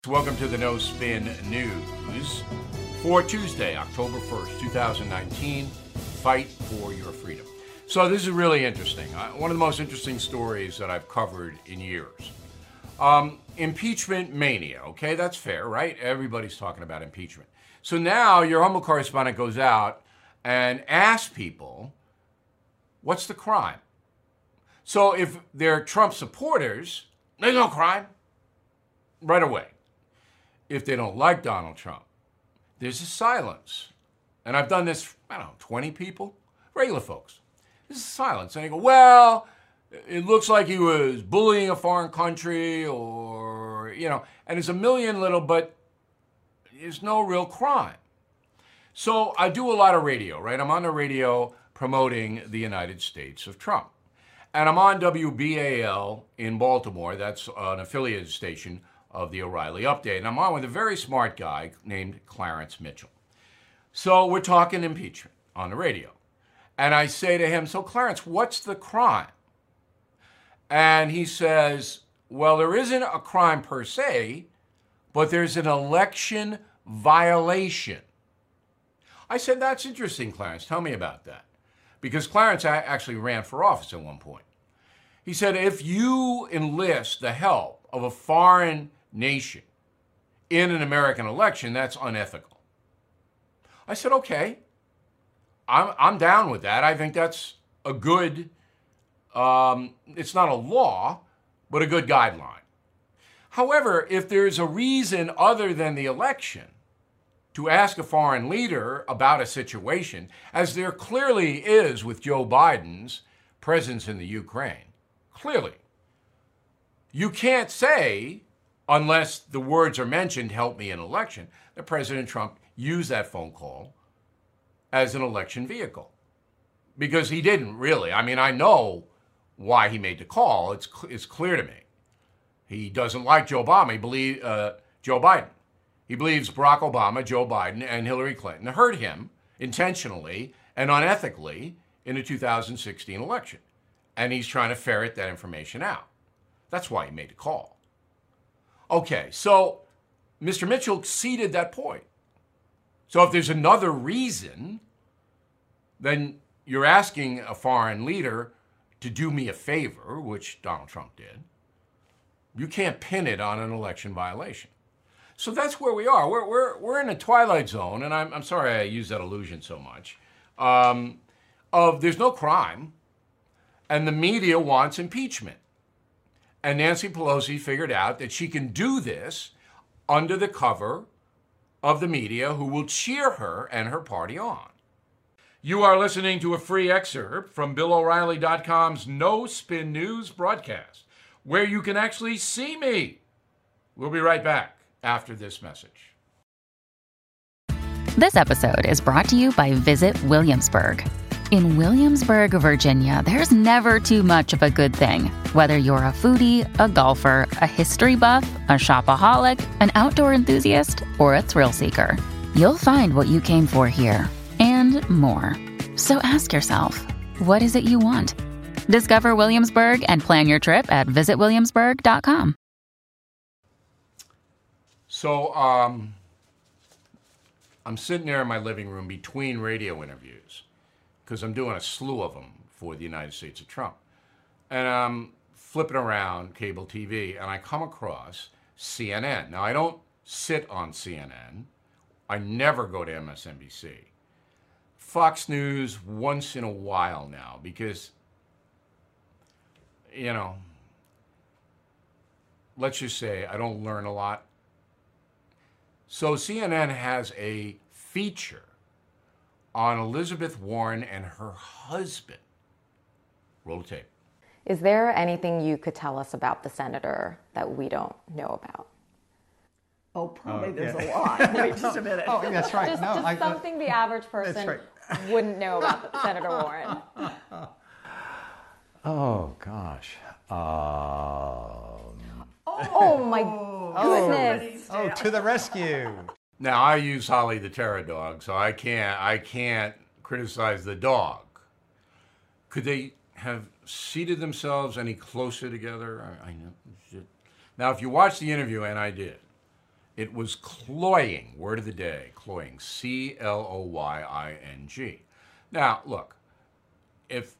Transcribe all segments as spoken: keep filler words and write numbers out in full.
Welcome to the No Spin News for Tuesday, October first, twenty nineteen. Fight for your freedom. So this is really interesting. Uh, one of the most interesting stories that I've covered in years. Um, impeachment mania, okay? That's fair, right? Everybody's talking about impeachment. So now your humble correspondent goes out and asks people, what's the crime? So if they're Trump supporters, there's no crime right away. If they don't like Donald Trump, there's a silence. And I've done this, I don't know, twenty people, regular folks. This is silence. And they go, well, it looks like he was bullying a foreign country or, you know, and there's a million little, but there's no real crime. So I do a lot of radio, right? I'm on the radio promoting the United States of Trump. And I'm on W B A L in Baltimore. That's an affiliated station of the O'Reilly Update. And I'm on with a very smart guy named Clarence Mitchell. So we're talking impeachment on the radio. And I say to him, so Clarence, what's the crime? And he says, well, there isn't a crime per se, but there's an election violation. I said, that's interesting, Clarence. Tell me about that. Because Clarence actually ran for office at one point. He said, if you enlist the help of a foreign nation in an American election, that's unethical. I said, okay, I'm, I'm down with that. I think that's a good, um, it's not a law, but a good guideline. However, if there's a reason other than the election to ask a foreign leader about a situation, as there clearly is with Joe Biden's presence in the Ukraine, clearly, you can't say, unless the words are mentioned, help me in an election, that President Trump used that phone call as an election vehicle. Because he didn't really. I mean, I know why he made the call. It's it's clear to me. He doesn't like Joe Obama. He believe, uh, Joe Biden. He believes Barack Obama, Joe Biden, and Hillary Clinton hurt him intentionally and unethically in the two thousand sixteen election. And he's trying to ferret that information out. That's why he made the call. Okay, so Mister Mitchell ceded that point. So if there's another reason, then you're asking a foreign leader to do me a favor, which Donald Trump did. You can't pin it on an election violation. So that's where we are. We're, we're, we're in a twilight zone, and I'm, I'm sorry I use that illusion so much, um, of there's no crime, and the media wants impeachment. And Nancy Pelosi figured out that she can do this under the cover of the media, who will cheer her and her party on. You are listening to a free excerpt from Bill O'Reilly dot com's No Spin News broadcast, where you can actually see me. We'll be right back after this message. This episode is brought to you by Visit Williamsburg. In Williamsburg, Virginia, there's never too much of a good thing. Whether you're a foodie, a golfer, a history buff, a shopaholic, an outdoor enthusiast, or a thrill seeker, you'll find what you came for here and more. So ask yourself, what is it you want? Discover Williamsburg and plan your trip at visit williamsburg dot com. So um, I'm sitting there in my living room between radio interviews, because I'm doing a slew of them for the United States of Trump. And I'm flipping around cable T V, and I come across C N N. Now, I don't sit on C N N. I never go to M S N B C. Fox News once in a while now, because, you know, let's just say I don't learn a lot. So C N N has a feature on Elizabeth Warren and her husband. Roll the tape. Is there anything you could tell us about the senator that we don't know about? Oh, probably Oh, there's yeah. a lot. Wait just a minute. Oh, that's right. Just, no, just I, something the average person right. wouldn't know about Senator Warren. Oh gosh. Um, Oh my goodness. oh, to the rescue. Now, I use Holly the Terror Dog, so I can't I can't criticize the dog. Could they have seated themselves any closer together? I, I know. Now, if you watch the interview, and I did, It was cloying, word of the day, cloying, C L O Y I N G. Now, look, if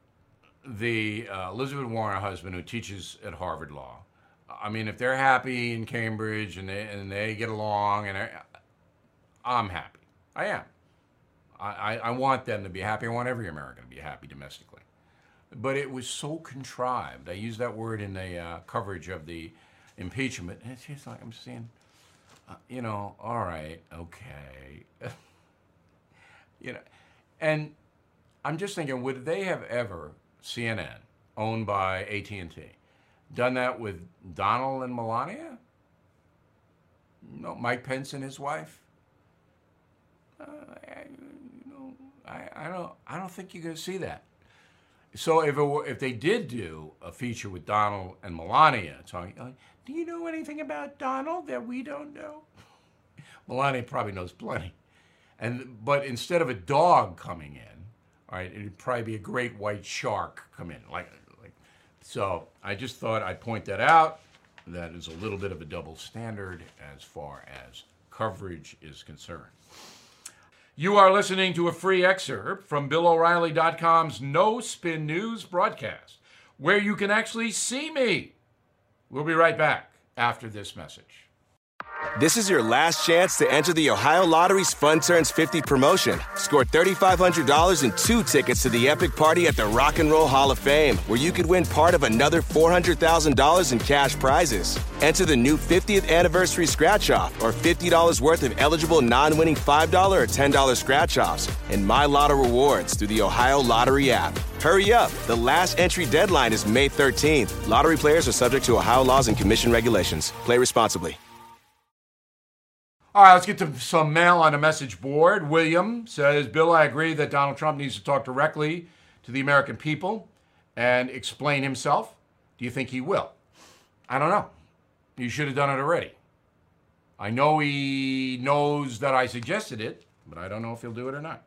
the uh, Elizabeth Warren husband who teaches at Harvard Law, I mean, if they're happy in Cambridge and they, and they get along, and I'm happy. I am. I, I, I want them to be happy. I want every American to be happy domestically. But it was so contrived. I used that word in the uh, coverage of the impeachment. And it's just like I'm saying, uh, you know, all right, okay. you know, and I'm just thinking, would they have ever, C N N, owned by A T and T, done that with Donald and Melania? No, Mike Pence and his wife? Uh, I, you know, I, I don't, I don't think you're going to see that. So if it were, if they did do a feature with Donald and Melania, talking, like, do you know anything about Donald that we don't know? Melania probably knows plenty, and but instead of a dog coming in, all right, it'd probably be a great white shark come in, like, like. So I just thought I'd point that out. That is a little bit of a double standard as far as coverage is concerned. You are listening to a free excerpt from Bill O'Reilly dot com's No Spin News broadcast, where you can actually see me. We'll be right back after this message. This is your last chance to enter the Ohio Lottery's Fun Turns fifty promotion. Score three thousand five hundred dollars and two tickets to the epic party at the Rock and Roll Hall of Fame, where you could win part of another four hundred thousand dollars in cash prizes. Enter the new fiftieth anniversary scratch-off or fifty dollars worth of eligible non-winning five dollars or ten dollars scratch-offs and My Lotto rewards through the Ohio Lottery app. Hurry up. The last entry deadline is May thirteenth. Lottery players are subject to Ohio laws and commission regulations. Play responsibly. All right, let's get to some mail on the message board. William says, Bill, I agree that Donald Trump needs to talk directly to the American people and explain himself. Do you think he will? I don't know. You should have done it already. I know he knows that I suggested it, but I don't know if he'll do it or not.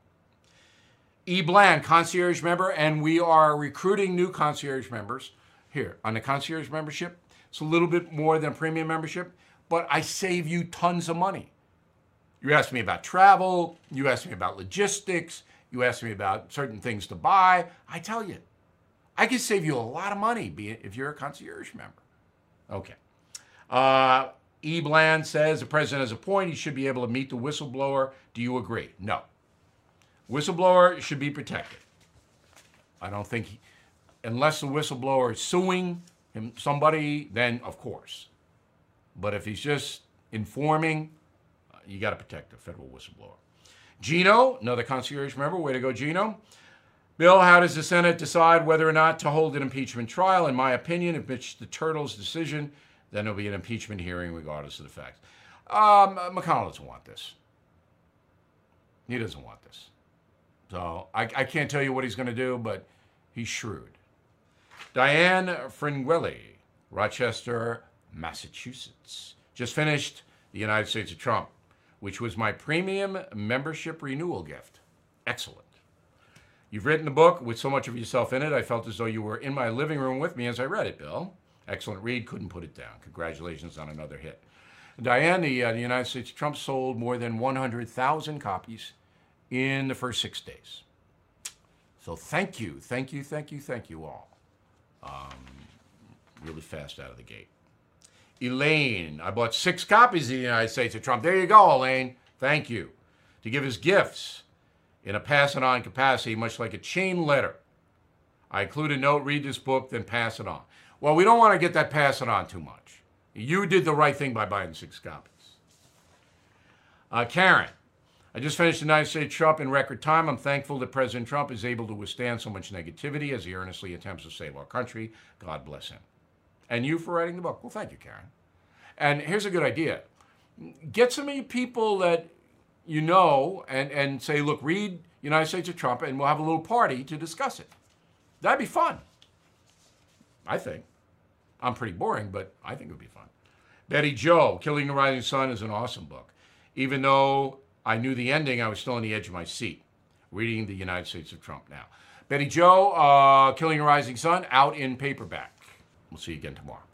E. Bland, concierge member, and we are recruiting new concierge members here. On the concierge membership, it's a little bit more than a premium membership, but I save you tons of money. You asked me about travel, you asked me about logistics, you asked me about certain things to buy. I tell you, I can save you a lot of money if you're a concierge member. Okay. Uh, E. Bland says the president has a point. He should be able to meet the whistleblower. Do you agree? No. Whistleblower should be protected. I don't think, he, unless the whistleblower is suing him, somebody, then of course. But if he's just informing, uh, you got to protect the federal whistleblower. Gino, another concierge member. Way to go, Gino. Bill, how does the Senate decide whether or not to hold an impeachment trial? In my opinion, if it's the Turtle's decision, then there'll be an impeachment hearing regardless of the facts. Um, McConnell doesn't want this. He doesn't want this. So I, I can't tell you what he's going to do, but he's shrewd. Diane Fringuelli, Rochester, Massachusetts. Just finished The United States of Trump, which was my premium membership renewal gift. Excellent. You've written the book with so much of yourself in it, I felt as though you were in my living room with me as I read it, Bill. Excellent read, couldn't put it down. Congratulations on another hit. Diane, the, uh, the United States of Trump sold more than one hundred thousand copies in the first six days. So thank you, thank you, thank you, thank you all. Um, really fast out of the gate. Elaine, I bought six copies of the United States of Trump. There you go, Elaine. Thank you. To give as gifts in a pass-it-on capacity, much like a chain letter. I include a note, read this book, then pass it on. Well, we don't want to get that pass it on too much. You did the right thing by buying six copies. Uh, Karen, I just finished the United States Trump in record time. I'm thankful that President Trump is able to withstand so much negativity as he earnestly attempts to save our country. God bless him. And you for writing the book. Well, thank you, Karen. And here's a good idea. Get some of you people that you know and, and say, look, read United States of Trump, and we'll have a little party to discuss it. That'd be fun. I think. I'm pretty boring, but I think it would be fun. Betty Jo, Killing the Rising Sun is an awesome book. Even though I knew the ending, I was still on the edge of my seat, reading the United States of Trump now. Betty Jo, uh, Killing the Rising Sun, out in paperback. We'll see you again tomorrow.